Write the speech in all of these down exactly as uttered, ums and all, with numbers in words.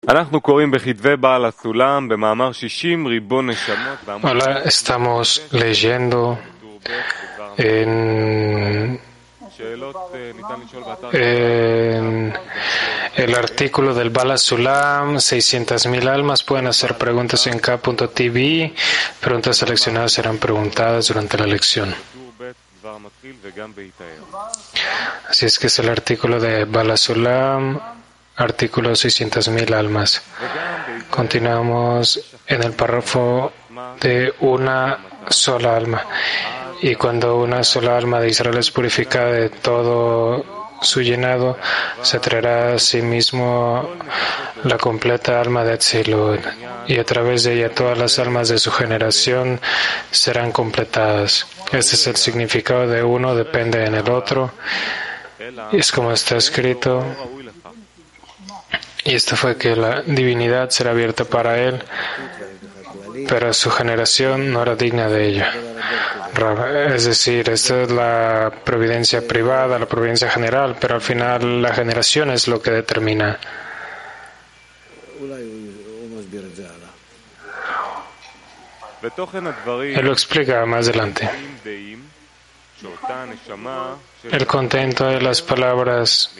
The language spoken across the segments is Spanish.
Hola, estamos leyendo en, en el artículo del Bala Sulam, seiscientas mil almas pueden hacer preguntas en K punto T V. Preguntas seleccionadas serán preguntadas durante la lección. Así es que es el artículo de Bala Sulam, artículo seiscientas mil almas. Continuamos en el párrafo de una sola alma. Y cuando una sola alma de Israel es purificada de todo su llenado, se traerá a sí mismo la completa alma de Atzilut, y a través de ella todas las almas de su generación serán completadas. Este es el significado de uno, depende en el otro. Y es como está escrito. Y esto fue que la divinidad será abierta para él, pero su generación no era digna de ella. Es decir, esta es la providencia privada, la providencia general, pero al final la generación es lo que determina. Él lo explica más adelante. El contento de las palabras,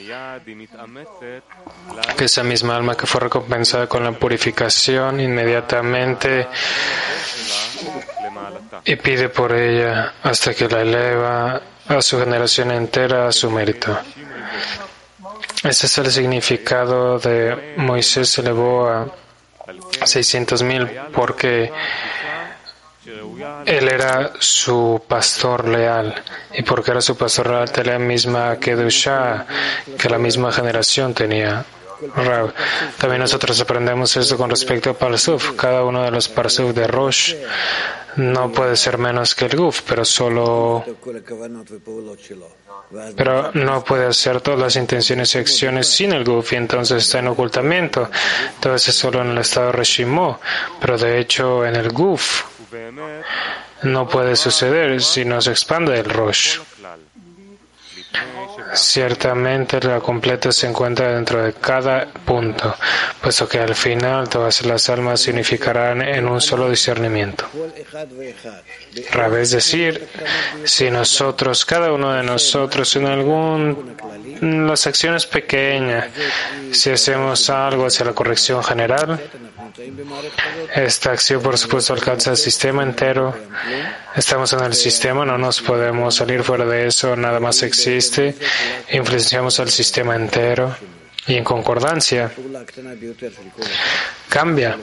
que esa misma alma que fue recompensada con la purificación inmediatamente y pide por ella hasta que la eleva a su generación entera a su mérito. Ese es el significado de Moisés se elevó a seiscientos mil porque él era su pastor leal, y porque era su pastor leal tenía la misma Kedushá que la misma generación tenía. Rab. También nosotros aprendemos esto con respecto a Parsuf. Cada uno de los Parsuf de Rosh no puede ser menos que el Guf, pero solo pero no puede hacer todas las intenciones y acciones sin el Guf, y entonces está en ocultamiento. Entonces es solo en el estado Reshimó, pero de hecho en el Guf no puede suceder si no se expande el Rosh. Ciertamente la completa se encuentra dentro de cada punto, puesto que al final todas las almas se unificarán en un solo discernimiento. Rab, es decir, si nosotros, cada uno de nosotros, en algún, en las acciones pequeñas, si hacemos algo hacia la corrección general, esta acción, por supuesto, alcanza el sistema entero. Estamos en el sistema, no nos podemos salir fuera de eso, nada más existe. Influenciamos al sistema entero y en concordancia cambia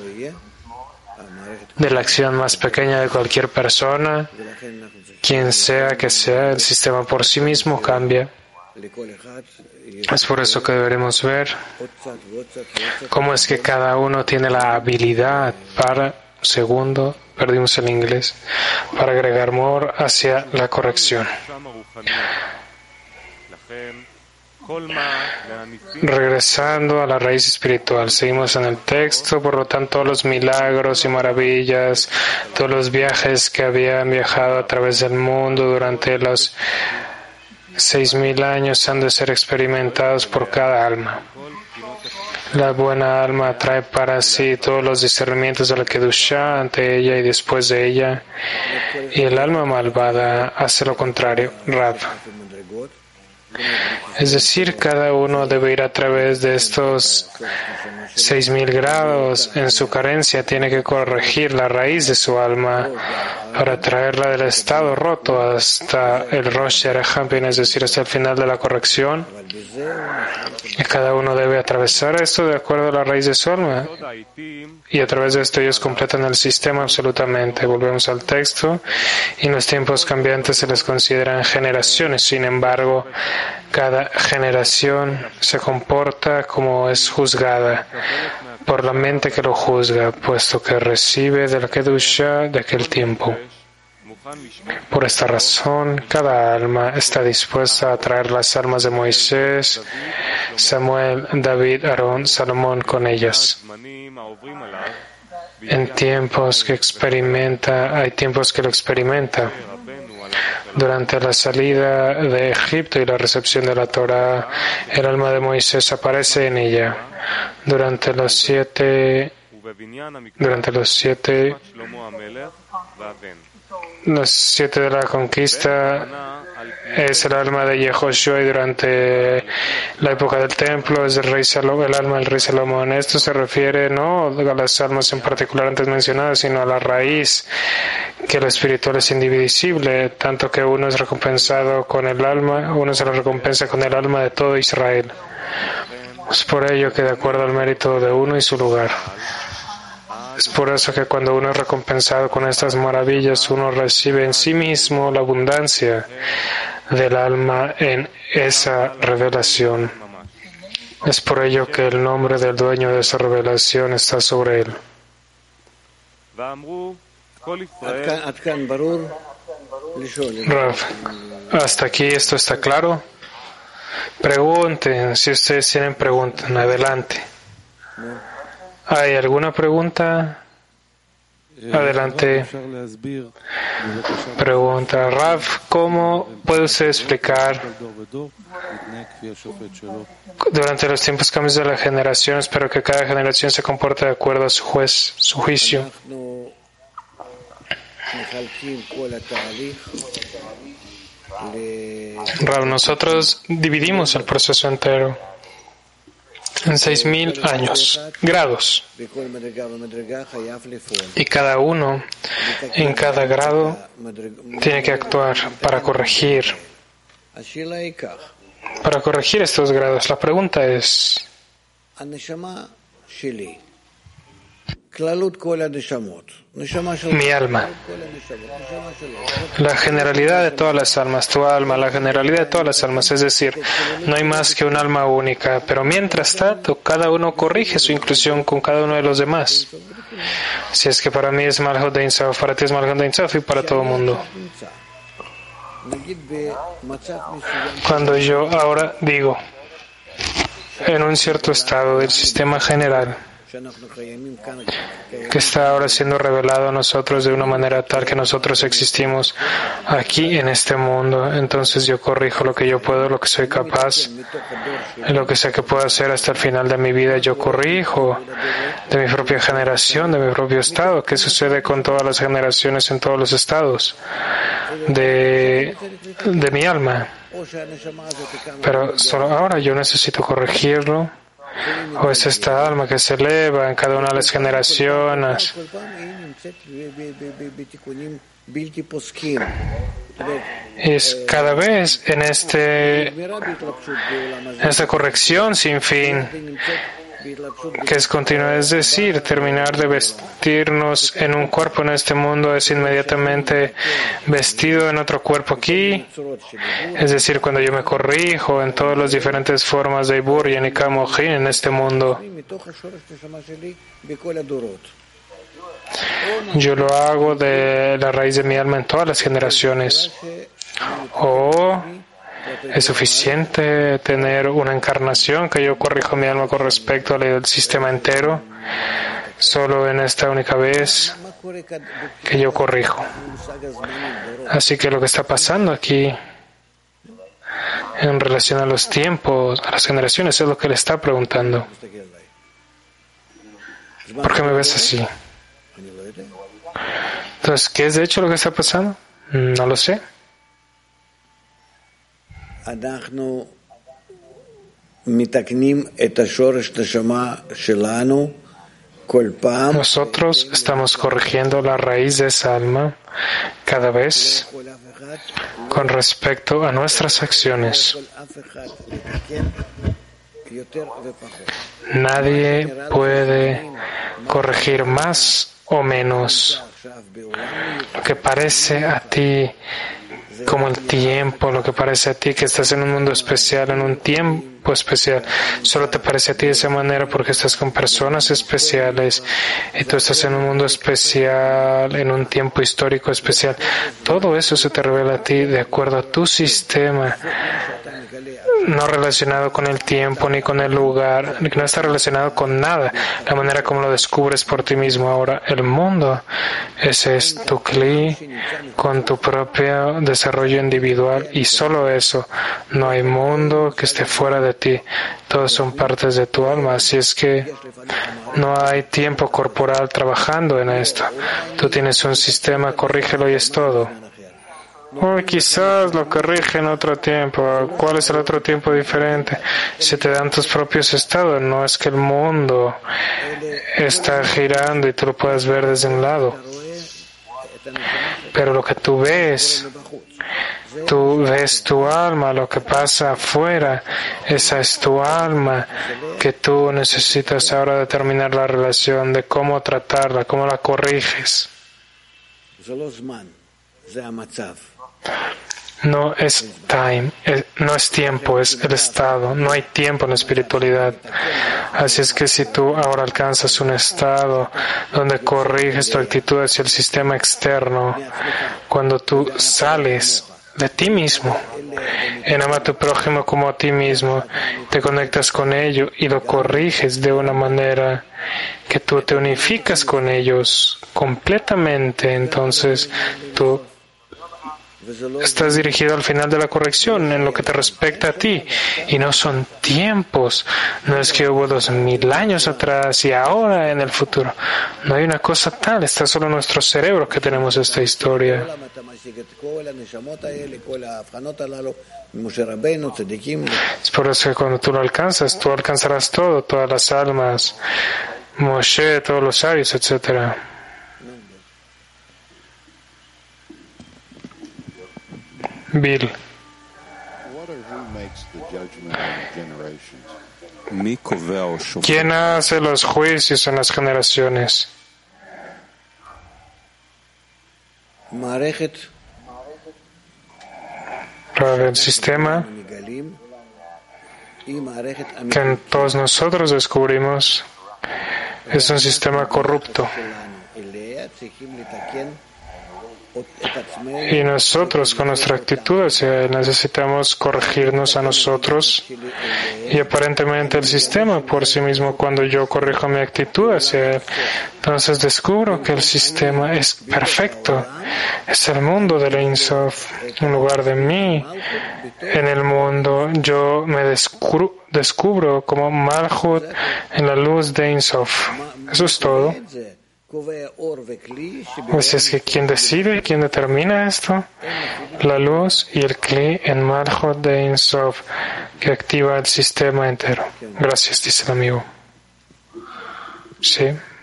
de la acción más pequeña de cualquier persona, quien sea que sea, el sistema por sí mismo cambia. Es por eso que deberemos ver cómo es que cada uno tiene la habilidad para, segundo, perdimos el inglés, para agregar amor hacia la corrección. Regresando a la raíz espiritual, seguimos en el texto. Por lo tanto, todos los milagros y maravillas, todos los viajes que habían viajado a través del mundo durante los seis mil años han de ser experimentados por cada alma. La buena alma atrae para sí todos los discernimientos de la Kedushá ante ella y después de ella, y el alma malvada hace lo contrario. Rab. Es decir, cada uno debe ir a través de estos seis mil grados. En su carencia tiene que corregir la raíz de su alma para traerla del estado roto hasta el Rosh Yarahampin, es decir, hasta el final de la corrección. Y cada uno debe atravesar esto de acuerdo a la raíz de su alma. Y a través de esto ellos completan el sistema absolutamente. Volvemos al texto. Y en los tiempos cambiantes se les consideran generaciones. Sin embargo, cada generación se comporta como es juzgada por la mente que lo juzga, puesto que recibe de la Kedushá de aquel tiempo. Por esta razón, cada alma está dispuesta a traer las almas de Moisés, Samuel, David, Aarón, Salomón con ellas. En tiempos que experimenta, hay tiempos que lo experimenta. Durante la salida de Egipto y la recepción de la Torá, el alma de Moisés aparece en ella. Durante los siete, durante los siete, los siete de la conquista es el alma de Yehoshua, y durante la época del templo es el, rey Salomón, el alma del rey Salomón. Esto se refiere no a las almas en particular antes mencionadas, sino a la raíz, que lo espiritual es indivisible, tanto que uno es recompensado con el alma, uno se lo recompensa con el alma de todo Israel. Es por ello que de acuerdo al mérito de uno y su lugar. Es por eso que cuando uno es recompensado con estas maravillas, uno recibe en sí mismo la abundancia del alma en esa revelación. Es por ello que el nombre del dueño de esa revelación está sobre él. Rav, ¿hasta aquí esto está claro? Pregunten, si ustedes tienen preguntas, adelante. ¿Hay alguna pregunta? Adelante. Pregunta, Rav, ¿cómo puede usted explicar durante los tiempos cambios de las generaciones, pero que cada generación se comporta de acuerdo a su juez, su juicio? Rav, nosotros dividimos el proceso entero en seis mil años, grados, y cada uno en cada grado tiene que actuar para corregir, para corregir estos grados. La pregunta es, mi alma, la generalidad de todas las almas, tu alma, la generalidad de todas las almas, es decir, no hay más que un alma única, pero mientras tanto, cada uno corrige su inclusión con cada uno de los demás. Si es que para mí es Malhut de Ein Sof, para ti es Malhut de Ein Sof y para todo el mundo. Cuando yo ahora digo, en un cierto estado del sistema general, que está ahora siendo revelado a nosotros de una manera tal que nosotros existimos aquí en este mundo, entonces yo corrijo lo que yo puedo, lo que soy capaz, lo que sé que puedo hacer hasta el final de mi vida. Yo corrijo de mi propia generación, de mi propio estado. ¿Qué sucede con todas las generaciones en todos los estados de, de mi alma? Pero solo ahora yo necesito corregirlo. O es esta alma que se eleva en cada una de las generaciones. Es cada vez en este en esta corrección sin fin, que es continua, es decir, terminar de vestirnos en un cuerpo en este mundo es inmediatamente vestido en otro cuerpo aquí. Es decir, cuando yo me corrijo en todas las diferentes formas de Ibur y Anikamojin en este mundo, yo lo hago de la raíz de mi alma en todas las generaciones. O es suficiente tener una encarnación que yo corrijo mi alma con respecto al sistema entero, solo en esta única vez que yo corrijo. Así que lo que está pasando aquí en relación a los tiempos, a las generaciones, es lo que le está preguntando. ¿Por qué me ves así? Entonces, ¿qué es de hecho lo que está pasando? No lo sé. Nosotros estamos corrigiendo la raíz de esa alma cada vez con respecto a nuestras acciones. Nadie puede corregir más o menos. Lo que parece a ti como el tiempo, lo que parece a ti que estás en un mundo especial, en un tiempo especial, solo te parece a ti de esa manera porque estás con personas especiales y tú estás en un mundo especial, en un tiempo histórico especial. Todo eso se te revela a ti de acuerdo a tu sistema no relacionado con el tiempo ni con el lugar, que no está relacionado con nada, la manera como lo descubres por ti mismo. Ahora, el mundo, ese es tu cli con tu propio desarrollo individual y solo eso. No hay mundo que esté fuera de ti. Todos son partes de tu alma, así es que no hay tiempo corporal trabajando en esto. Tú tienes un sistema, corrígelo y es todo. O quizás lo corrige en otro tiempo. ¿Cuál es el otro tiempo diferente? Si te dan tus propios estados, no es que el mundo está girando y tú lo puedes ver desde un lado. Pero lo que tú ves, tú ves tu alma, lo que pasa afuera, esa es tu alma, que tú necesitas ahora determinar la relación de cómo tratarla, cómo la corriges. No es time, es, no es tiempo, es el estado. No hay tiempo en la espiritualidad. Así es que si tú ahora alcanzas un estado donde corriges tu actitud hacia el sistema externo, cuando tú sales de ti mismo, en ama a tu prójimo como a ti mismo, te conectas con ello y lo corriges de una manera que tú te unificas con ellos completamente, entonces tú estás dirigido al final de la corrección en lo que te respecta a ti, y no son tiempos, no es que hubo dos mil años atrás y ahora en el futuro, no hay una cosa tal, está solo en nuestro cerebro que tenemos esta historia. Es por eso que cuando tú lo alcanzas, tú alcanzarás todo, todas las almas, Moshe, todos los sabios, etcétera. Bill. ¿Quién hace los juicios en las generaciones? El sistema que todos nosotros descubrimos es un sistema corrupto. Y nosotros, con nuestra actitud, o sea, necesitamos corregirnos a nosotros y aparentemente el sistema por sí mismo. Cuando yo corrijo mi actitud hacia él, entonces descubro que el sistema es perfecto. Es el mundo del Ein Sof, en lugar de mí. En el mundo yo me descubro, descubro como Malchut en la luz de Ein Sof. Eso es todo. Pues es que ¿quién decide, quién determina esto? La luz y el Kli en Malchut de Ein Sof, que activa el sistema entero. Gracias, dice el amigo. Sí.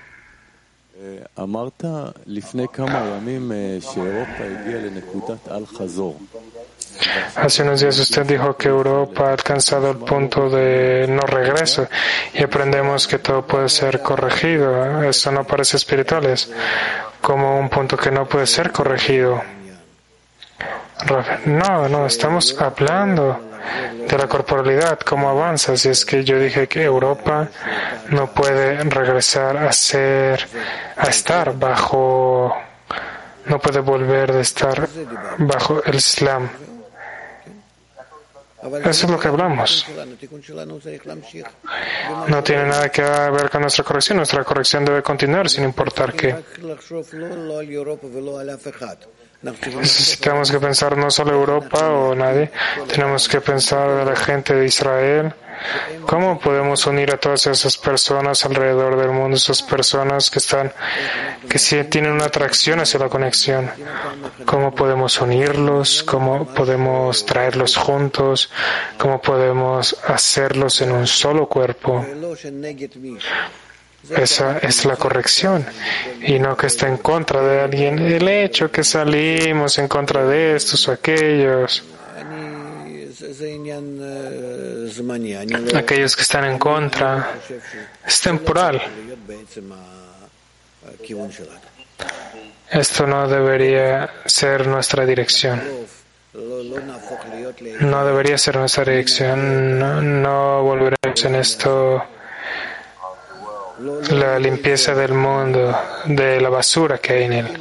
Hace unos días usted dijo que Europa ha alcanzado el punto de no regreso y aprendemos que todo puede ser corregido. Eso no parece espiritual, es como un punto que no puede ser corregido. No, no, estamos hablando de la corporalidad, cómo avanza. Si es que yo dije que Europa no puede regresar a ser, a estar bajo, no puede volver de estar bajo el Islam. Eso es lo que hablamos. No tiene nada que ver con nuestra corrección. Nuestra corrección debe continuar sin importar qué. Necesitamos que pensar no solo Europa o nadie, tenemos que pensar de la gente de Israel. ¿Cómo podemos unir a todas esas personas alrededor del mundo, esas personas que están, que sí tienen una atracción hacia la conexión? ¿Cómo podemos unirlos? ¿Cómo podemos traerlos juntos? ¿Cómo podemos hacerlos en un solo cuerpo? Esa es la corrección, y no que esté en contra de alguien. El hecho que salimos en contra de estos o aquellos, aquellos que están en contra, es temporal. Esto no debería ser nuestra dirección. No debería ser nuestra dirección. No, no volveremos en esto la limpieza del mundo, de la basura que hay en él.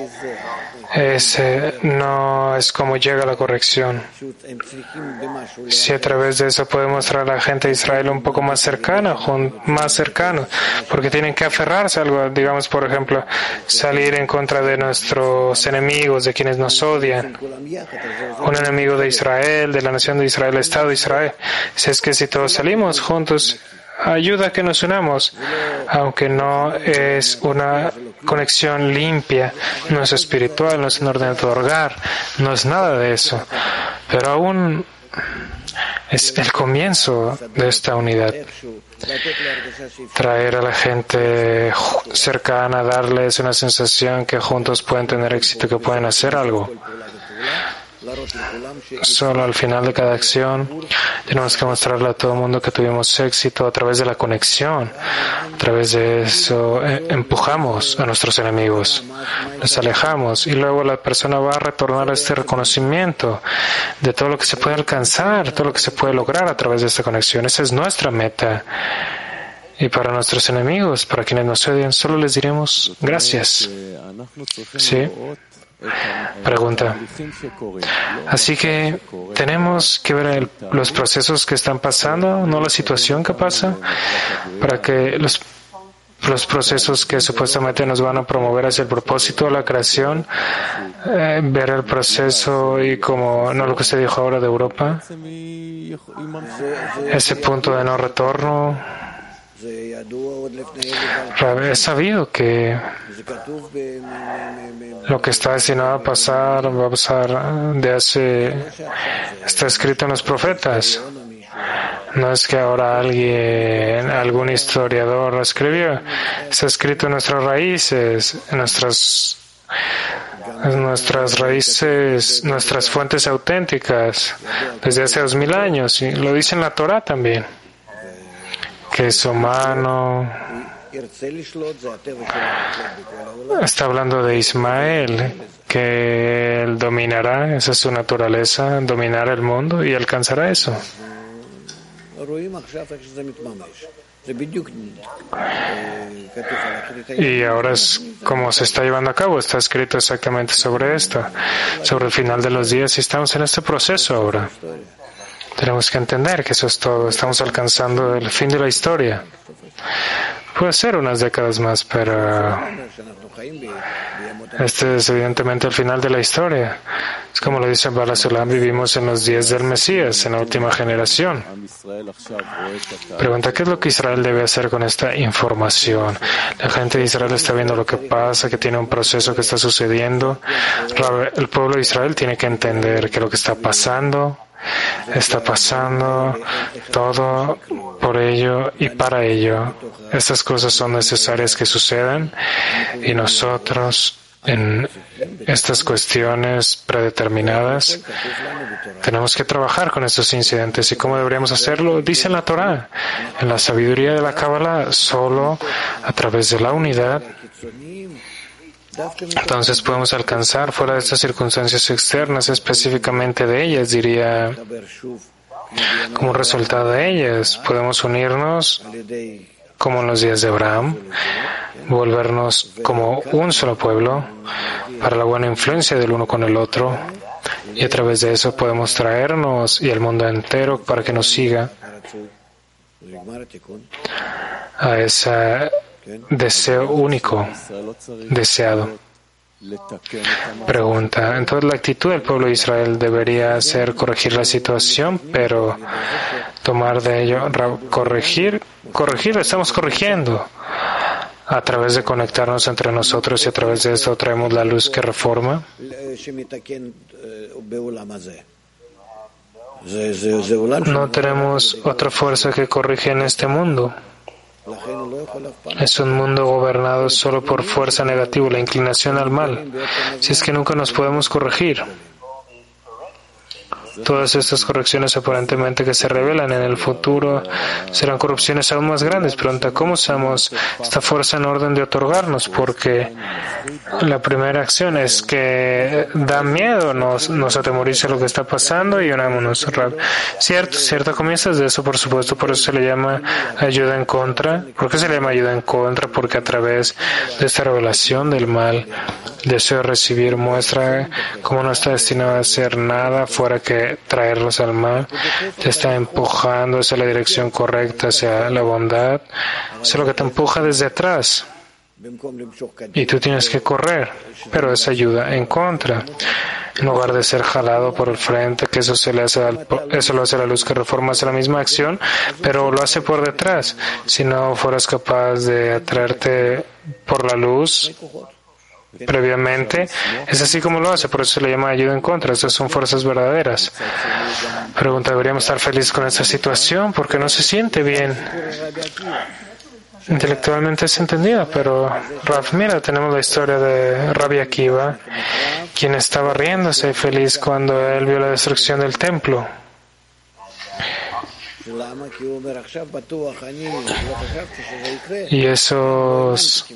Ese no es como llega la corrección. Si a través de eso podemos traer a la gente de Israel un poco más cercana, más cercano, porque tienen que aferrarse a algo, digamos, por ejemplo, salir en contra de nuestros enemigos, de quienes nos odian. Un enemigo de Israel, de la nación de Israel, el Estado de Israel. Si es que si todos salimos juntos, ayuda a que nos unamos, aunque no es una conexión limpia, no es espiritual, no es en orden de otorgar, no es nada de eso, pero aún es el comienzo de esta unidad. Traer a la gente cercana, darles una sensación que juntos pueden tener éxito, que pueden hacer algo. Solo al final de cada acción tenemos que mostrarle a todo el mundo que tuvimos éxito a través de la conexión. A través de eso eh, empujamos a nuestros enemigos, los alejamos y luego la persona va a retornar a este reconocimiento de todo lo que se puede alcanzar, todo lo que se puede lograr a través de esta conexión. Esa es nuestra meta. Y para nuestros enemigos, para quienes nos odian, solo les diremos gracias. ¿Sí? Pregunta. Así que tenemos que ver el, los procesos que están pasando, no la situación que pasa, para que los, los procesos que supuestamente nos van a promover hacia el propósito de la creación, eh, ver el proceso y como, no lo que usted dijo ahora de Europa, ese punto de no retorno. Es sabido que lo que está destinado a pasar va a pasar de hace, está escrito en los profetas. No es que ahora alguien, algún historiador lo escribió. Está escrito en nuestras raíces, en nuestras, en nuestras raíces, nuestras fuentes auténticas, desde hace dos mil años. Y lo dice en la Torah también, que es humano. Está hablando de Ismael, que él dominará, esa es su naturaleza, dominar el mundo y alcanzará eso. Y ahora es como se está llevando a cabo, está escrito exactamente sobre esto, sobre el final de los días y estamos en este proceso ahora. Tenemos que entender que eso es todo, estamos alcanzando el fin de la historia. Puede ser unas décadas más, pero este es evidentemente el final de la historia. Es como lo dice Bala Sulam, vivimos en los días del Mesías, en la última generación. Pregunta, ¿qué es lo que Israel debe hacer con esta información? La gente de Israel está viendo lo que pasa, que tiene un proceso que está sucediendo. El pueblo de Israel tiene que entender que lo que está pasando está pasando todo por ello y para ello. Estas cosas son necesarias que sucedan y nosotros en estas cuestiones predeterminadas tenemos que trabajar con estos incidentes. ¿Y cómo deberíamos hacerlo? Dice en la Torah, en la sabiduría de la Kabbalah, solo a través de la unidad entonces podemos alcanzar fuera de estas circunstancias externas, específicamente de ellas, diría, como un resultado de ellas, podemos unirnos como en los días de Abraham, volvernos como un solo pueblo para la buena influencia del uno con el otro y a través de eso podemos traernos y el mundo entero para que nos siga a ese deseo único, deseado. Pregunta, entonces la actitud del pueblo de Israel debería ser corregir la situación, pero tomar de ello, corregir, corregir, estamos corrigiendo a través de conectarnos entre nosotros y a través de esto traemos la luz que reforma. No tenemos otra fuerza que corrige en este mundo. Es un mundo gobernado solo por fuerza negativa, la inclinación al mal. Si es que nunca nos podemos corregir. Todas estas correcciones aparentemente que se revelan en el futuro serán corrupciones aún más grandes. Pregunta, ¿cómo usamos esta fuerza en orden de otorgarnos? Porque la primera acción es que da miedo, nos, nos atemoriza lo que está pasando y unámonos. Cierto, cierto, comienzas de eso, por supuesto, por eso se le llama ayuda en contra. ¿Por qué se le llama ayuda en contra? Porque a través de esta revelación del mal, deseo de recibir, muestra cómo no está destinado a hacer nada fuera que traerlos al mal, te está empujando hacia la dirección correcta, hacia la bondad, es lo que te empuja desde atrás. Y tú tienes que correr, pero es ayuda en contra. En lugar de ser jalado por el frente, que eso se le hace al, eso lo hace la luz que reforma, hace la misma acción, pero lo hace por detrás. Si no fueras capaz de atraerte por la luz previamente, es así como lo hace, por eso se le llama ayuda en contra. Estas son fuerzas verdaderas. Pregunta, ¿deberíamos estar felices con esta situación? Porque no se siente bien. Intelectualmente es entendida, pero Rav, mira, tenemos la historia de Rabbi Akiva, quien estaba riéndose feliz cuando él vio la destrucción del templo. Y esos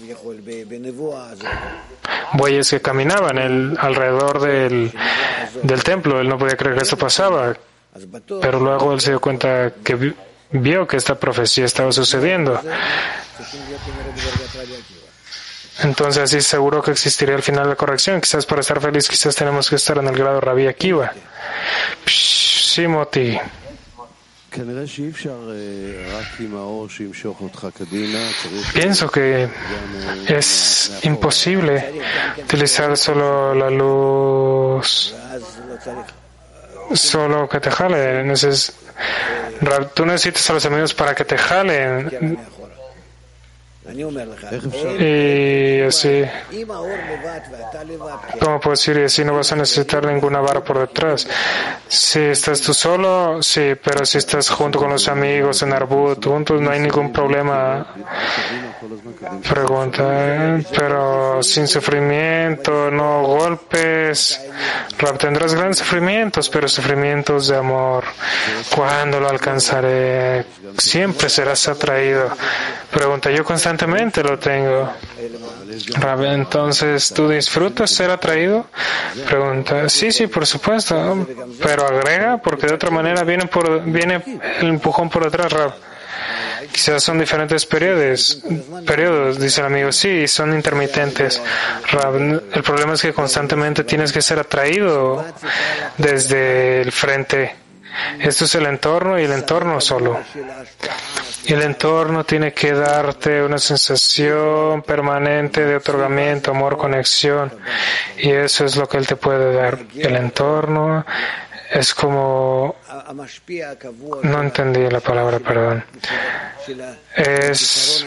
bueyes que caminaban el, alrededor del, del templo, él no podía creer que esto pasaba, pero luego él se dio cuenta que vi, vio que esta profecía estaba sucediendo. Entonces así seguro que existiría el final de la corrección. Quizás para estar feliz, quizás tenemos que estar en el grado Rabbi Akiva. Sí, Moti. Pienso que es imposible utilizar solo la luz, solo que te jale. Neces- Tú necesitas a los amigos para que te jalen. Y así, ¿cómo puedo decir? Y así no vas a necesitar ninguna vara por detrás. Si estás tú solo, sí, pero si estás junto con los amigos en Arbut, juntos, no hay ningún problema. Pregunta, pero sin sufrimiento, no golpes. Tendrás grandes sufrimientos, pero sufrimientos de amor. ¿Cuándo lo alcanzaré? Siempre serás atraído. Pregunta, yo constantemente lo tengo. Rab, entonces, ¿tú disfrutas ser atraído? Pregunta, sí, sí, por supuesto, pero agrega, porque de otra manera viene, por, viene el empujón por detrás, Rab. Quizás son diferentes periodos, periodos, dice el amigo. Sí, son intermitentes. Rab, el problema es que constantemente tienes que ser atraído desde el frente. Esto es el entorno y el entorno solo. Y el entorno tiene que darte una sensación permanente de otorgamiento, amor, conexión. Y eso es lo que él te puede dar. El entorno es como... No entendí la palabra, perdón. Es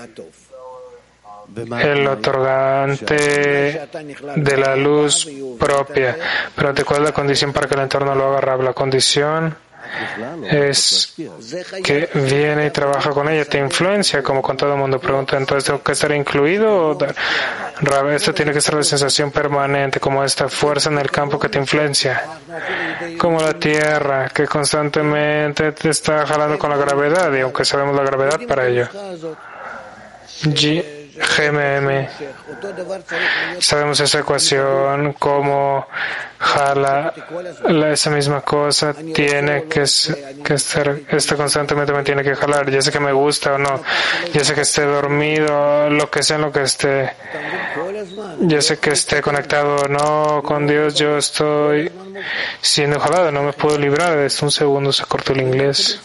el otorgante de la luz propia. Pero ¿de cuál es la condición para que el entorno lo haga? La condición es que viene y trabaja con ella, te influencia, como con todo el mundo. Pregunta, entonces ¿tengo que estar incluido? Esto tiene que ser la sensación permanente, como esta fuerza en el campo que te influencia, como la tierra que constantemente te está jalando con la gravedad, y aunque sabemos la gravedad para ello. G G M M. Sabemos esa ecuación, cómo jala la, esa misma cosa, tiene que, que estar, este constantemente me tiene que jalar, ya sé que me gusta o no, ya sé que esté dormido, lo que sea en lo que esté, ya sé que esté conectado o no con Dios, yo estoy siendo jalado, no me puedo librar de esto. Un segundo, se cortó el inglés.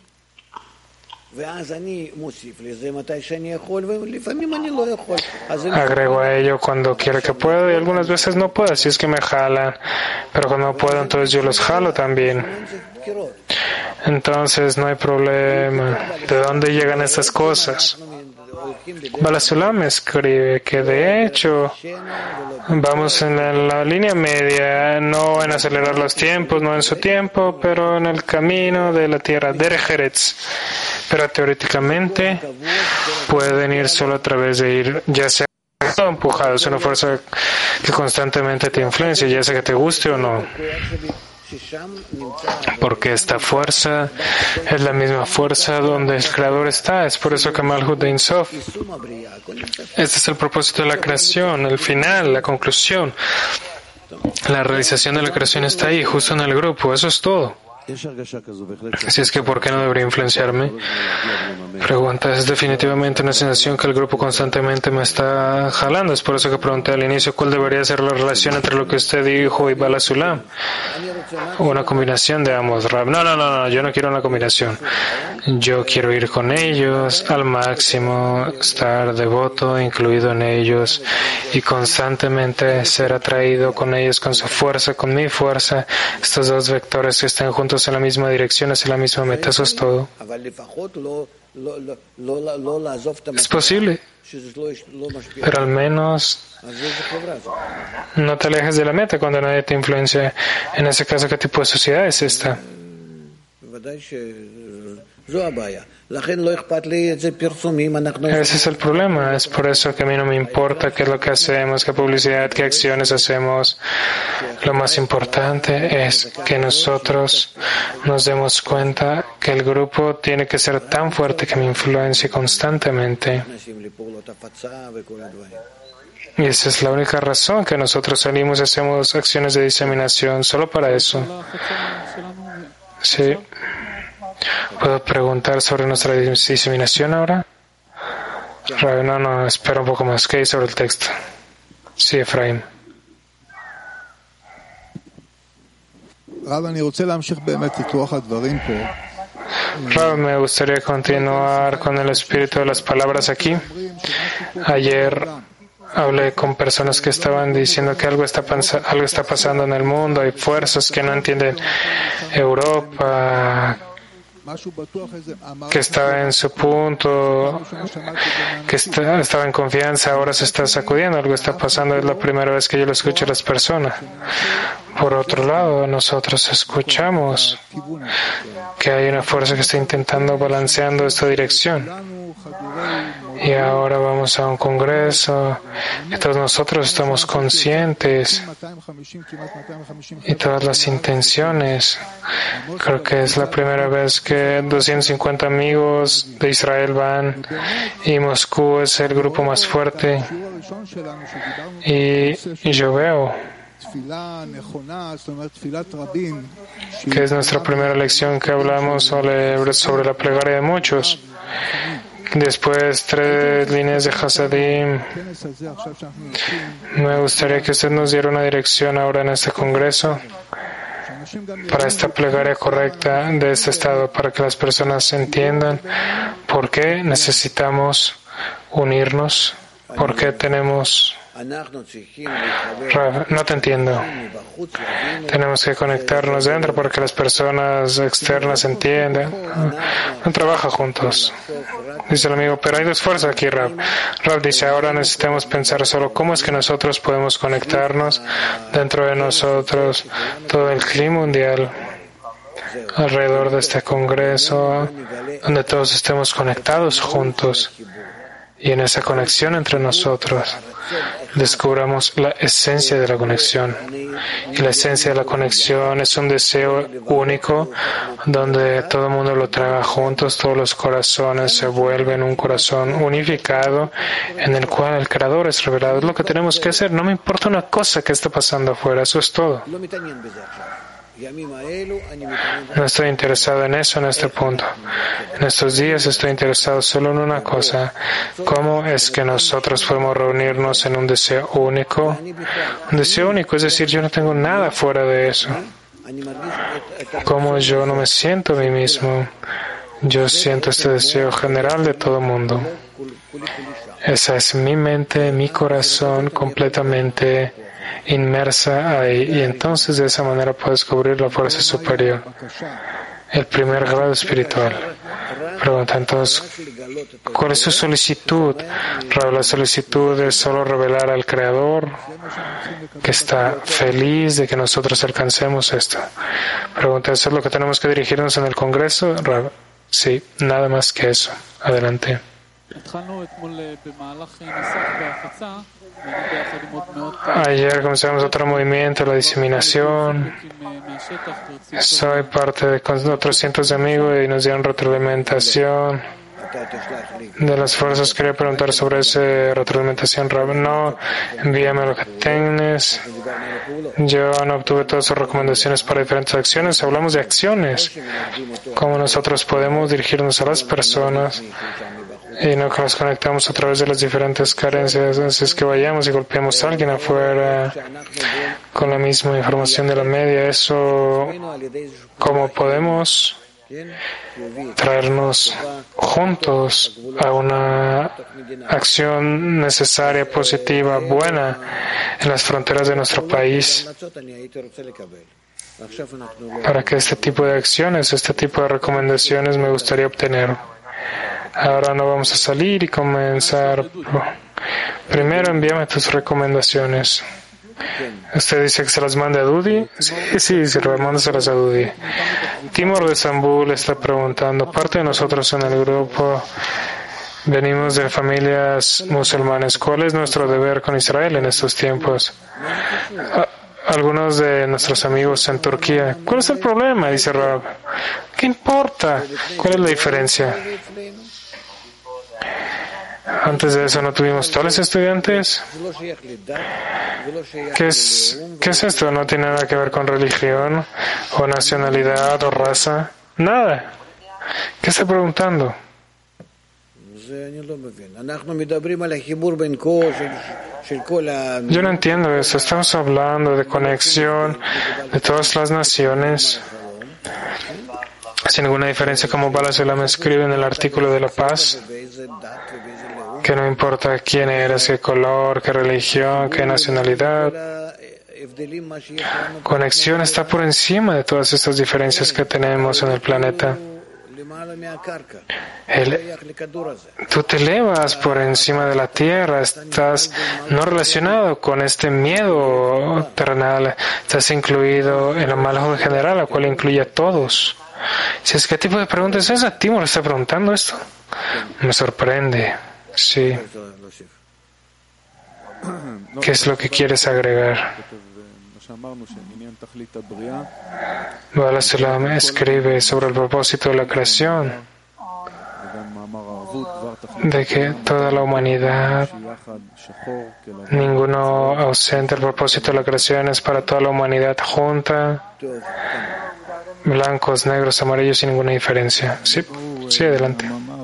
Agrego a ello cuando quiero que puedo y algunas veces no puedo, así es que me jalan, pero cuando no puedo entonces yo los jalo también. Entonces no hay problema. ¿De dónde llegan estas cosas? Balasulam escribe que de hecho vamos en la, la línea media, no en acelerar los tiempos, no en su tiempo, pero en el camino de la tierra, Derech Eretz. Pero teóricamente pueden ir solo a través de ir, ya sea empujado, es una fuerza que constantemente te influencia, ya sea que te guste o no. Porque esta fuerza es la misma fuerza donde el Creador está. Es por eso que Malhut de Ein Sof. Este es el propósito de la creación, el final, la conclusión. La realización de la creación está ahí, justo en el grupo. Eso es todo. Así es que, ¿por qué no debería influenciarme? Pregunta, es definitivamente una sensación que el grupo constantemente me está jalando. Es por eso que pregunté al inicio cuál debería ser la relación entre lo que usted dijo y Bala Sulam. Una combinación de ambos. No, no, no, no, yo no quiero una combinación. Yo quiero ir con ellos al máximo, estar devoto, incluido en ellos y constantemente ser atraído con ellos, con su fuerza, con mi fuerza. Estos dos vectores que están juntos en la misma dirección, hacia la misma meta. Eso es todo. Es posible, pero al menos no te alejes de la meta cuando nadie te influencia. En ese caso, ¿qué tipo de sociedad es esta? Ese es el problema. Es por eso que a mí no me importa qué es lo que hacemos, qué publicidad, qué acciones hacemos. Lo más importante es que nosotros nos demos cuenta que el grupo tiene que ser tan fuerte que me influencie constantemente. Y esa es la única razón que nosotros salimos y hacemos acciones de diseminación, solo para eso. Sí. ¿Puedo preguntar sobre nuestra diseminación ahora? No, no, espera un poco más. ¿Qué hay sobre el texto? Sí, Efraín. Rab, me gustaría continuar con el espíritu de las palabras aquí. Ayer hablé con personas que estaban diciendo que algo está, algo está pasando en el mundo. Hay fuerzas que no entienden Europa, que estaba en su punto, que está, estaba en confianza, ahora se está sacudiendo, algo está pasando, es la primera vez que yo lo escucho a las personas. Por otro lado, nosotros escuchamos que hay una fuerza que está intentando balanceando esta dirección. Y ahora vamos a un congreso y todos nosotros estamos conscientes y todas las intenciones. Creo que es la primera vez que doscientos cincuenta amigos de Israel van y Moscú es el grupo más fuerte. Y, y yo veo que es nuestra primera lección que hablamos sobre, sobre la plegaria de muchos. Después, tres líneas de Hasadim. Me gustaría que usted nos diera una dirección ahora en este congreso para esta plegaria correcta de este estado, para que las personas entiendan por qué necesitamos unirnos, por qué tenemos... No te entiendo. Tenemos que conectarnos dentro para que las personas externas entiendan. No trabaja juntos. Dice el amigo, pero hay dos fuerzas aquí, Rab. Rab dice, ahora necesitamos pensar solo cómo es que nosotros podemos conectarnos dentro de nosotros, todo el clima mundial, alrededor de este congreso, donde todos estemos conectados juntos. Y en esa conexión entre nosotros descubramos la esencia de la conexión. Y la esencia de la conexión es un deseo único donde todo el mundo lo traga juntos, todos los corazones se vuelven un corazón unificado en el cual el Creador es revelado. Es lo que tenemos que hacer. No me importa una cosa que esté pasando afuera. Eso es todo. No estoy interesado en eso en este punto. En estos días estoy interesado solo en una cosa. ¿Cómo es que nosotros podemos reunirnos en un deseo único? Un deseo único, es decir, yo no tengo nada fuera de eso. ¿Cómo yo no me siento a mí mismo? Yo siento este deseo general de todo el mundo. Esa es mi mente, mi corazón completamente inmersa ahí, y entonces de esa manera puedo descubrir la fuerza superior, el primer grado espiritual. Pregunta entonces, ¿cuál es su solicitud? La solicitud es solo revelar al Creador, que está feliz de que nosotros alcancemos esto. Pregunta, ¿eso es lo que tenemos que dirigirnos en el Congreso? Sí, nada más que eso. Adelante. Ayer comenzamos otro movimiento, la diseminación. Soy parte de con otros cientos de amigos y nos dieron retroalimentación de las fuerzas. Quería preguntar sobre esa retroalimentación. No, envíame lo que tienes. Yo no obtuve todas sus recomendaciones para diferentes acciones. Hablamos de acciones, cómo nosotros podemos dirigirnos a las personas y no que nos conectamos a través de las diferentes carencias. Así es que vayamos y golpeemos a alguien afuera con la misma información de la media. Eso, ¿cómo podemos traernos juntos a una acción necesaria, positiva, buena en las fronteras de nuestro país, para que este tipo de acciones, este tipo de recomendaciones me gustaría obtener? Ahora no vamos a salir y comenzar. Primero envíame tus recomendaciones. ¿Usted dice que se las mande a Dudi? Sí, sí, sí, mándaselas a Dudi. Timor de Estambul está preguntando, parte de nosotros en el grupo venimos de familias musulmanes. ¿Cuál es nuestro deber con Israel en estos tiempos? Algunos de nuestros amigos en Turquía. ¿Cuál es el problema? Dice Rab. ¿Qué importa? ¿Cuál es la diferencia? Antes de eso no tuvimos tales estudiantes. ¿Qué es, ¿Qué es esto? No tiene nada que ver con religión o nacionalidad o raza. Nada. ¿Qué está preguntando? Yo no entiendo eso. Estamos hablando de conexión de todas las naciones. Sin ninguna diferencia, como Bala Sulam escribe en el artículo de la paz, que no importa quién eres, qué color, qué religión, qué nacionalidad. Conexión está por encima de todas estas diferencias que tenemos en el planeta. El, tú te elevas por encima de la tierra, estás no relacionado con este miedo terrenal, estás incluido en el malaj general, la cual incluye a todos. Si es, ¿qué tipo de pregunta es esa? Timor está preguntando esto. Me sorprende. Sí. ¿Qué es lo que quieres agregar? Bala Sulam escribe sobre el propósito de la creación, de que toda la humanidad, ninguno ausente. El propósito de la creación es para toda la humanidad junta, blancos, negros, amarillos, sin ninguna diferencia. Sí, sí, adelante.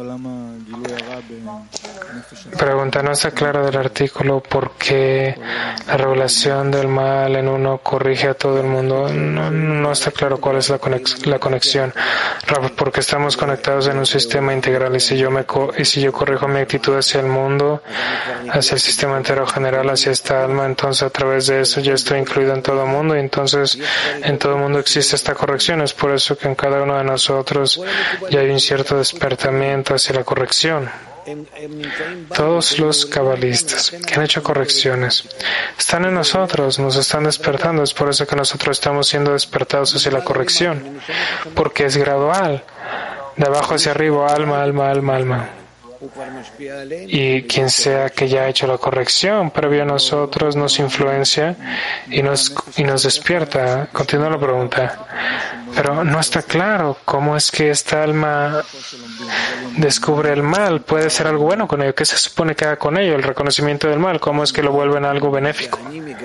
Pregunta, no está claro del artículo por qué la revelación del mal en uno corrige a todo el mundo. No, no está claro cuál es la, conex, la conexión. Porque estamos conectados en un sistema integral y si yo me co y si yo corrijo mi actitud hacia el mundo, hacia el sistema entero general, hacia esta alma, entonces a través de eso yo estoy incluido en todo el mundo y entonces en todo el mundo existe esta corrección. Es por eso que en cada uno de nosotros ya hay un cierto despertamiento hacia la corrección. Todos los cabalistas que han hecho correcciones están en nosotros, nos están despertando. Es por eso que nosotros estamos siendo despertados hacia la corrección, porque es gradual, de abajo hacia arriba, alma, alma, alma, alma. Y quien sea que ya ha hecho la corrección previo a nosotros nos influencia y nos, y nos despierta. Continúa la pregunta. Pero no está claro cómo es que esta alma descubre el mal. Puede ser algo bueno con ello. ¿Qué se supone que haga con ello? El reconocimiento del mal. ¿Cómo es que lo vuelven algo benéfico?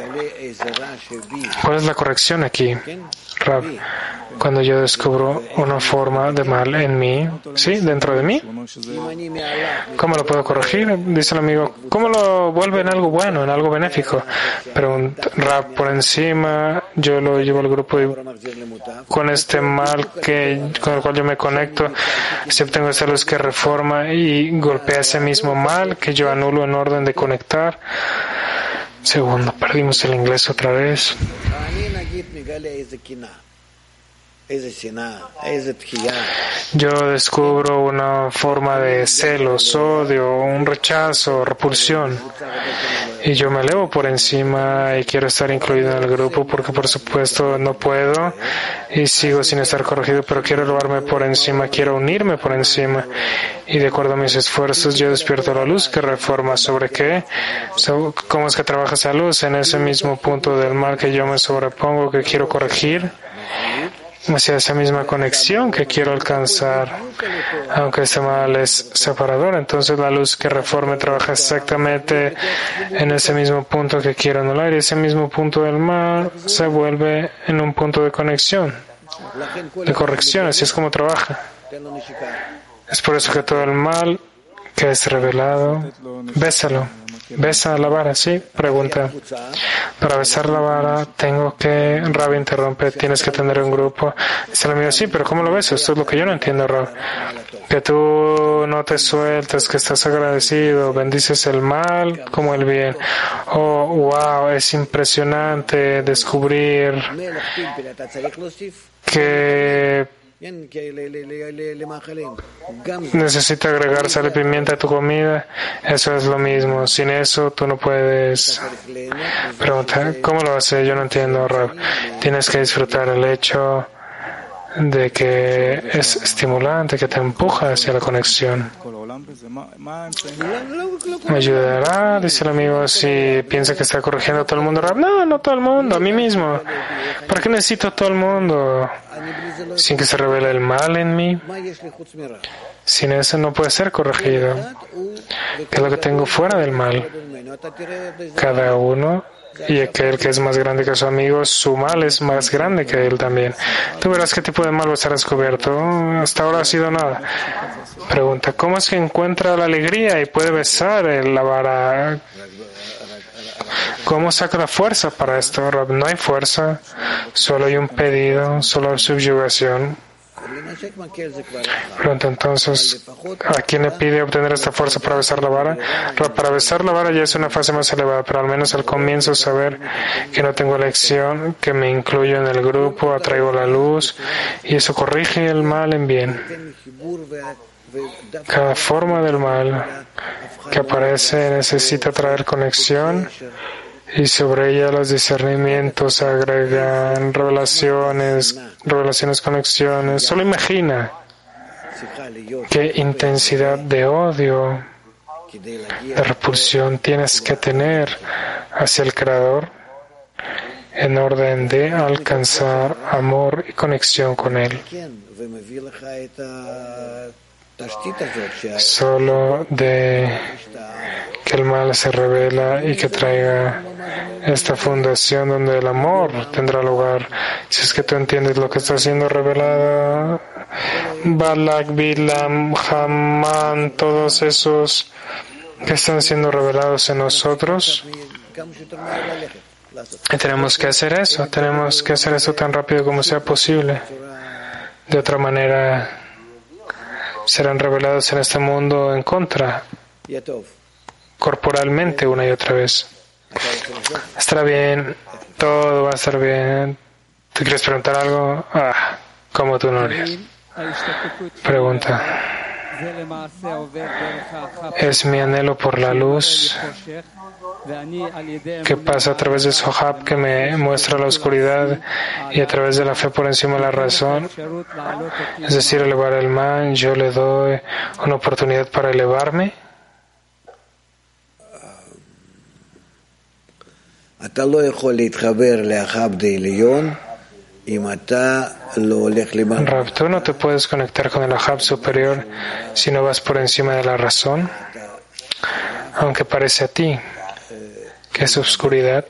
¿Cuál es la corrección aquí, Rab? Cuando yo descubro una forma de mal en mí, ¿sí? Dentro de mí, ¿cómo lo puedo corregir? Dice el amigo, ¿cómo lo vuelve en algo bueno, en algo benéfico? Pero Rab, por encima, yo lo llevo al grupo y con este mal que, con el cual yo me conecto, si obtengo esa luz que reforma y golpea ese mismo mal que yo anulo en orden de conectar. Segundo, perdimos el inglés otra vez. Yo descubro una forma de celos, odio, un rechazo, repulsión. y yo me elevo por encima y quiero estar incluido en el grupo porque por supuesto no puedo y sigo sin estar corregido, pero quiero elevarme por encima, quiero unirme por encima y de acuerdo a mis esfuerzos yo despierto la luz que reforma. ¿Sobre qué? ¿Cómo es que trabaja esa luz? En ese mismo punto del mal que yo me sobrepongo, que quiero corregir, hacia esa misma conexión que quiero alcanzar, aunque este mal es separador. Entonces la luz que reforma trabaja exactamente en ese mismo punto que quiero anular y ese mismo punto del mal se vuelve en un punto de conexión, de corrección. Así es como trabaja. Es por eso que todo el mal que es revelado, bésalo. ¿Besa la vara? Sí. Pregunta. Para besar la vara, tengo que... Rab interrumpe, tienes que tener un grupo. Dice el amigo, sí, pero ¿cómo lo besas? Esto es lo que yo no entiendo, Rab. Que tú no te sueltas, que estás agradecido, bendices el mal como el bien. Oh, wow, es impresionante descubrir que necesita agregar sal y pimienta a tu comida. Eso es lo mismo. Sin eso tú no puedes. Pregunta, ¿cómo lo hace? Yo no entiendo, Rab. Tienes que disfrutar el hecho de que es estimulante, que te empuja hacia la conexión. ¿Me ayudará? Dice el amigo, si piensa que está corrigiendo a todo el mundo. Rab, no, no todo el mundo, a mí mismo. ¿Para qué necesito a todo el mundo? Sin que se revele el mal en mí. Sin eso no puede ser corregido. ¿Qué es lo que tengo fuera del mal? Cada uno, y aquel que es más grande que su amigo, su mal es más grande que él también. Tú verás qué tipo de mal va a estar descubierto. Hasta ahora ha sido nada. Pregunta, ¿cómo es que encuentra la alegría y puede besar la vara? ¿Cómo saca la fuerza para esto, Rab? No hay fuerza, solo hay un pedido, solo hay subyugación. Pregunta entonces, ¿a quién le pide obtener esta fuerza para besar la vara? Para besar la vara ya es una fase más elevada, pero al menos al comienzo saber que no tengo elección, que me incluyo en el grupo, atraigo la luz y eso corrige el mal en bien. Cada forma del mal que aparece necesita traer conexión y sobre ella los discernimientos agregan revelaciones, revelaciones, conexiones. Solo imagina qué intensidad de odio, de repulsión tienes que tener hacia el Creador en orden de alcanzar amor y conexión con Él. Solo de que el mal se revela y que traiga esta fundación donde el amor tendrá lugar. Si es que tú entiendes lo que está siendo revelado, Balak, Bilam, Haman, todos esos que están siendo revelados en nosotros, y tenemos que hacer eso, tenemos que hacer eso tan rápido como sea posible. De otra manera, serán revelados en este mundo en contra, corporalmente una y otra vez. Estará bien, todo va a estar bien. ¿Tú quieres preguntar algo? Ah, como tú no harías. Pregunta. Es mi anhelo por la luz que pasa a través de Sohab que me muestra la oscuridad y a través de la fe por encima de la razón, es decir, elevar el man. Yo le doy una oportunidad para elevarme. Rab, tú no te puedes conectar con el Ahab superior si no vas por encima de la razón, aunque parece a ti que es oscuridad.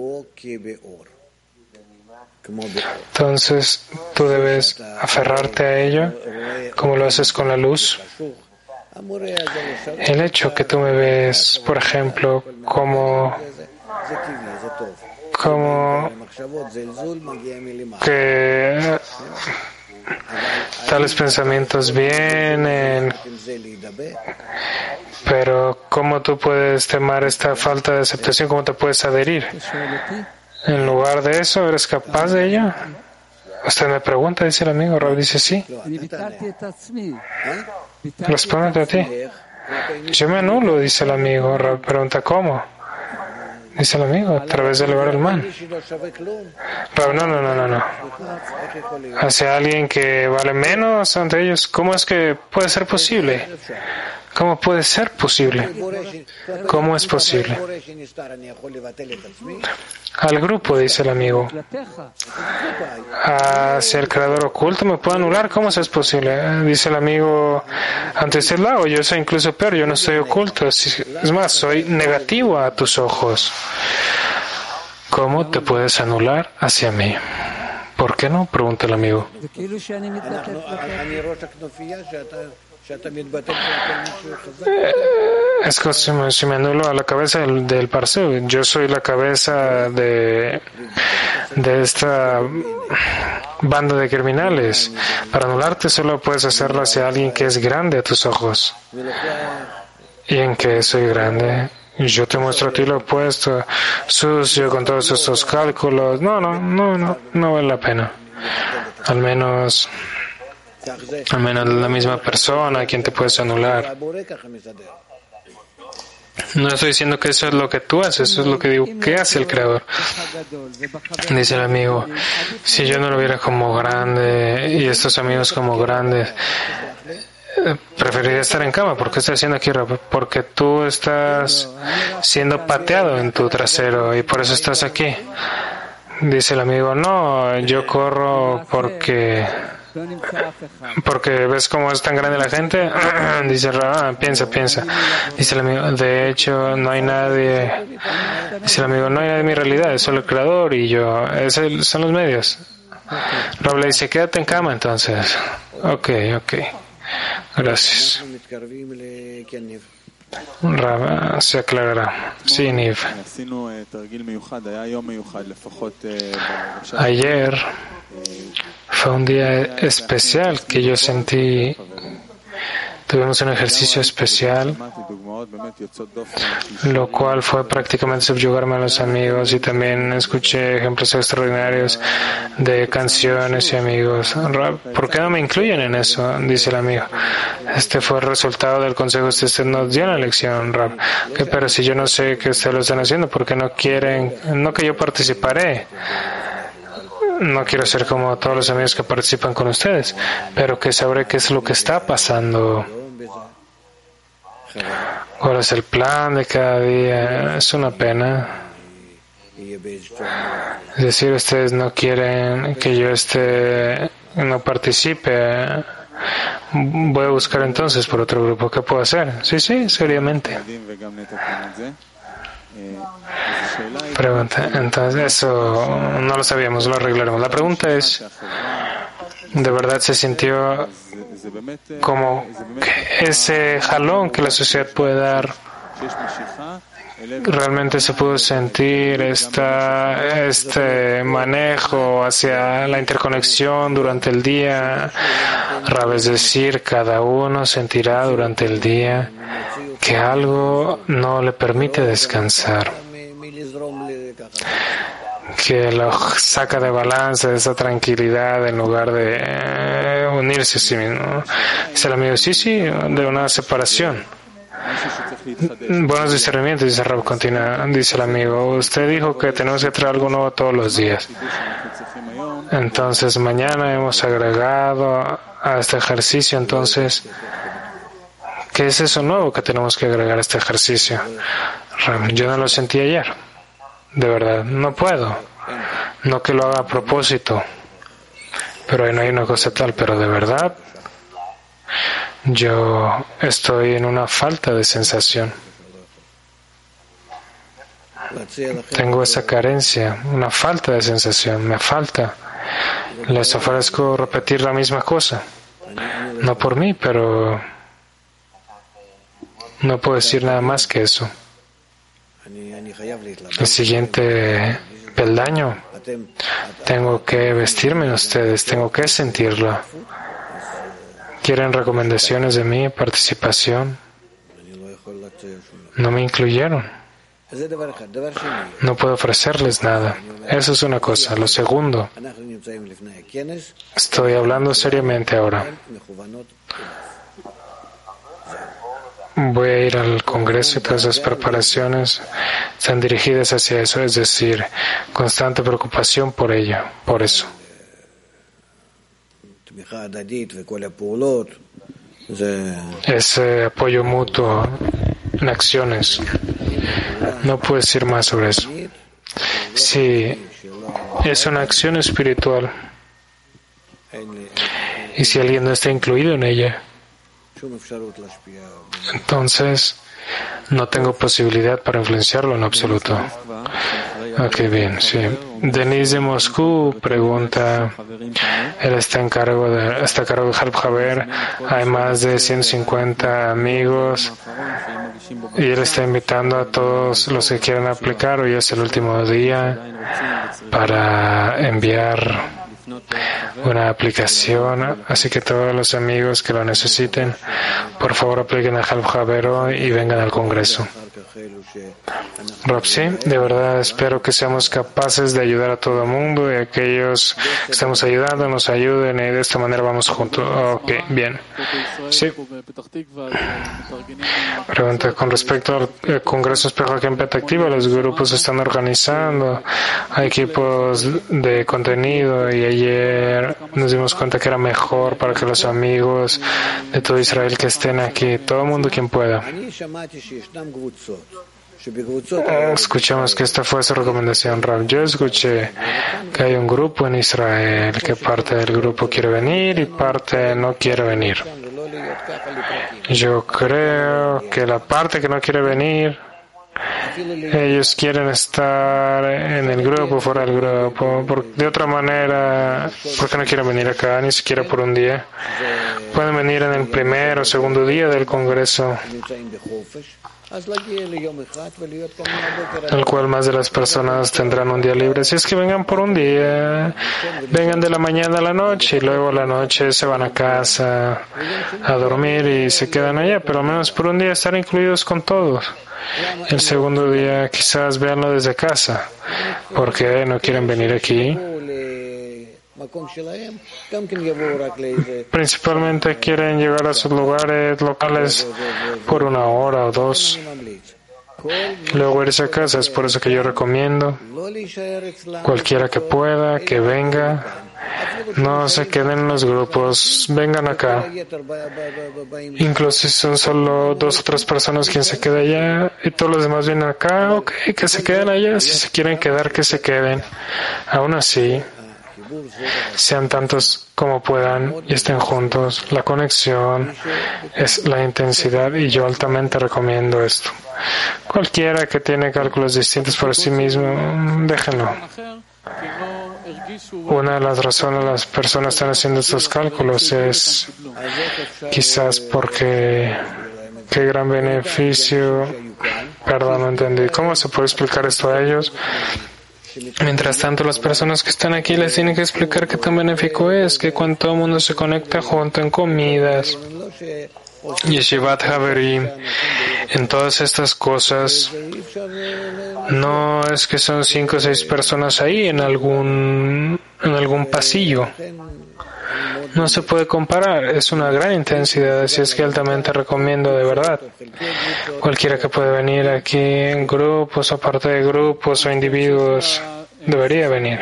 Entonces tú debes aferrarte a ello como lo haces con la luz. El hecho que tú me ves, por ejemplo, como como que tales pensamientos vienen, pero ¿cómo tú puedes temar esta falta de aceptación? ¿Cómo te puedes adherir? En lugar de eso, ¿eres capaz de ello? Usted me pregunta, dice el amigo. Rab dice sí. Respóndete a ti. Yo me anulo, dice el amigo. Rab pregunta, ¿cómo? Dice el amigo, a través de elevar el mal. Pero no, no, no, no, no. Hacia alguien que vale menos ante ellos. ¿Cómo es que puede ser posible? ¿Cómo puede ser posible? ¿Cómo es posible? Al grupo, dice el amigo. Hacia el creador oculto me puedo anular. ¿Cómo eso es posible? Dice el amigo, ante este lado, yo soy incluso peor, yo no estoy oculto. Es más, soy negativo a tus ojos. ¿Cómo te puedes anular hacia mí? ¿Por qué no? Pregunta el amigo. Es como si me, si me anulo a la cabeza del, del parseo. Yo soy la cabeza de, de esta banda de criminales. Para anularte solo puedes hacerlo hacia alguien que es grande a tus ojos. ¿Y en qué soy grande? Yo te muestro a ti lo opuesto, sucio con todos estos cálculos. No, no, no, no, no vale la pena. Al menos... Al menos la misma persona a quien te puedes anular. No estoy diciendo que eso es lo que tú haces, eso es lo que digo, ¿qué hace el Creador? Dice el amigo, si yo no lo viera como grande y estos amigos como grandes, preferiría estar en cama. ¿Por qué estás haciendo aquí? Porque tú estás siendo pateado en tu trasero y por eso estás aquí. Dice el amigo, no, yo corro porque... Porque ves cómo es tan grande la gente. Dice ah, piensa, piensa. Dice el amigo, de hecho no hay nadie. Dice el amigo, no hay nadie en mi realidad, es solo el creador y yo. Es el, son los medios. Rab le dice, quédate en cama entonces. Ok, ok. Gracias. Rab se aclarará. Sí, Niv. Ayer fue un día especial que yo sentí. Tuvimos un ejercicio especial, lo cual fue prácticamente subyugarme a los amigos y también escuché ejemplos extraordinarios de canciones y amigos. ¿Por qué no me incluyen en eso? Dice el amigo. Este fue el resultado del consejo que usted nos dio en la lección, Rab. Que, pero si yo no sé que ustedes lo están haciendo, ¿por qué no quieren? No que yo participaré. No quiero ser como todos los amigos que participan con ustedes, pero que sabré qué es lo que está pasando. ¿Cuál es el plan de cada día? Es una pena. Es decir, ustedes no quieren que yo esté, no participe. Voy a buscar entonces por otro grupo. ¿Qué puedo hacer? Sí, sí, seriamente. Pregunta. Entonces, eso no lo sabíamos, lo arreglaremos. La pregunta es, ¿de verdad se sintió como ese jalón que la sociedad puede dar? ¿Realmente se pudo sentir esta, este manejo hacia la interconexión durante el día? Rab, es decir, cada uno sentirá durante el día que algo no le permite descansar, que lo saca de balance, de esa tranquilidad en lugar de eh, unirse a sí mismo. Dice el amigo, sí, sí, de una separación. Buenos discernimientos, dice Rab, continúa, dice el amigo, usted dijo que tenemos que traer algo nuevo todos los días. Entonces mañana hemos agregado a este ejercicio, entonces, ¿qué es eso nuevo que tenemos que agregar a este ejercicio? Rab, yo no lo sentí ayer, de verdad, no puedo, no que lo haga a propósito, pero no hay una cosa tal, pero de verdad, yo estoy en una falta de sensación. Tengo esa carencia, una falta de sensación, me falta. Les ofrezco repetir la misma cosa. No por mí, pero no puedo decir nada más que eso. El siguiente peldaño, tengo que vestirme en ustedes, tengo que sentirlo. ¿Quieren recomendaciones de mí, participación? No me incluyeron. No puedo ofrecerles nada. Eso es una cosa. Lo segundo, estoy hablando seriamente ahora. voy a ir al Congreso y todas las preparaciones están dirigidas hacia eso, es decir, constante preocupación por ello, por eso. Ese apoyo mutuo en acciones. No puedo decir más sobre eso. Sí, es una acción espiritual. Y si alguien no está incluido en ella, entonces no tengo posibilidad para influenciarlo en absoluto. Ok, bien, sí. Denise de Moscú pregunta, él está en cargo de, está a cargo de Halp Haber, hay más de ciento cincuenta amigos y él está invitando a todos los que quieran aplicar, hoy es el último día para enviar una aplicación, así que todos los amigos que lo necesiten, por favor apliquen a Halp Haber hoy y vengan al Congreso. Rob, sí, de verdad espero que seamos capaces de ayudar a todo el mundo y aquellos que estamos ayudando nos ayuden y de esta manera vamos juntos. Ok, bien. Sí. Pregunta con respecto al Congreso Espejo aquí en Petactiva, los grupos se están organizando, hay equipos de contenido y ayer nos dimos cuenta que era mejor para que los amigos de todo Israel que estén aquí, todo el mundo quien pueda. Escuchamos que esta fue su recomendación, Rab. Yo escuché que hay un grupo en Israel, que parte del grupo quiere venir y parte no quiere venir. Yo creo que la parte que no quiere venir, ellos quieren estar en el grupo, fuera del grupo. Por, de otra manera, ¿por qué no quieren venir acá, ni siquiera por un día? Pueden venir en el primer o segundo día del Congreso, el cual más de las personas tendrán un día libre. Si es que vengan por un día, vengan de la mañana a la noche y luego a la noche se van a casa a dormir y se quedan allá, pero al menos por un día estar incluidos con todos. El segundo día quizás veanlo desde casa. ¿Por qué no quieren venir aquí? Principalmente quieren llegar a sus lugares locales por una hora o dos, luego irse a casa. Es por eso que yo recomiendo cualquiera que pueda que venga, no se queden en los grupos, vengan acá. Incluso si son solo dos o tres personas quien se queda allá y todos los demás vienen acá, ok, que se queden allá. Si se quieren quedar, que se queden. Aún así, sean tantos como puedan y estén juntos. La conexión es la intensidad y yo altamente recomiendo esto. Cualquiera que tiene cálculos distintos por sí mismo, déjenlo. Una de las razones las personas están haciendo estos cálculos es quizás porque qué gran beneficio, perdón, no entendí. ¿Cómo se puede explicar esto a ellos? Mientras tanto, las personas que están aquí les tienen que explicar qué tan benéfico es, que cuando todo el mundo se conecta junto en comidas, Yeshivat Haverim, en todas estas cosas, no es que son cinco o seis personas ahí en algún, en algún pasillo. No se puede comparar, es una gran intensidad, así es que altamente recomiendo de verdad. Cualquiera que puede venir aquí en grupos, o parte de grupos o individuos, debería venir.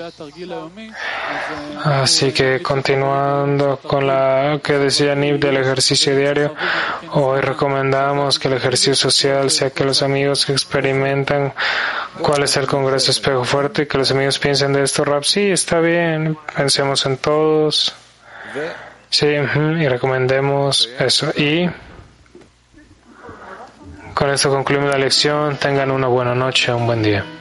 Así que continuando con la que decía Nib del ejercicio diario, hoy recomendamos que el ejercicio social sea que los amigos que experimentan cuál es el Congreso Espejo Fuerte, que los amigos piensen de esto, Rab, sí, está bien, pensemos en todos, sí, y recomendemos eso. Y con esto concluimos la lección. Tengan una buena noche, un buen día.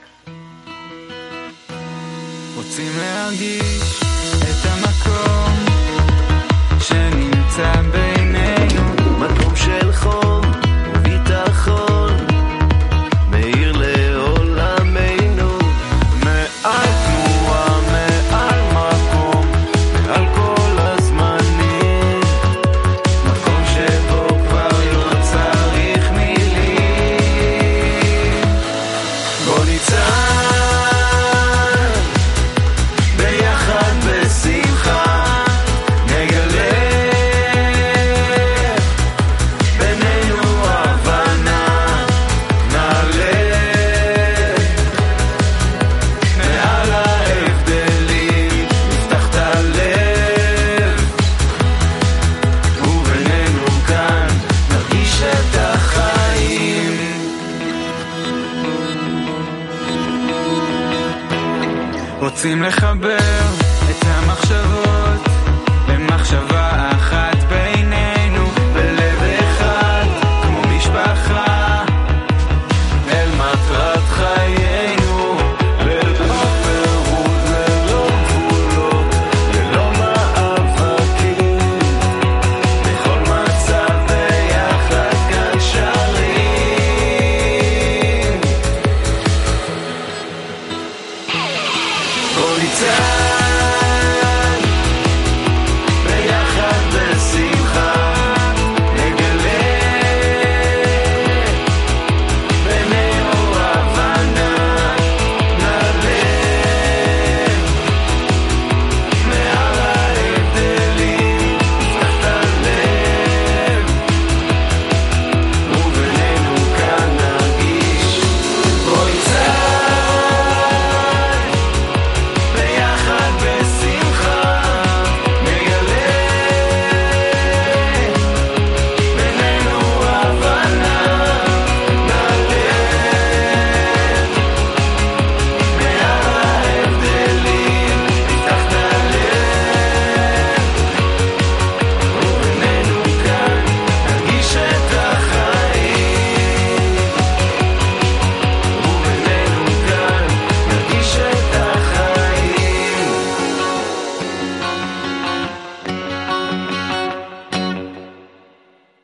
רוצים להרגיש את המקום שנמצא בינינו, מקום של חום וביטחון מאיר לעולמנו, מעל תנועה, מעל מקום, מעל כל הזמנים, מקום שבו כבר לא צריך מילים. בוא ניצח בשמחה נגלה בינינו רוצים לחבר את המחשבות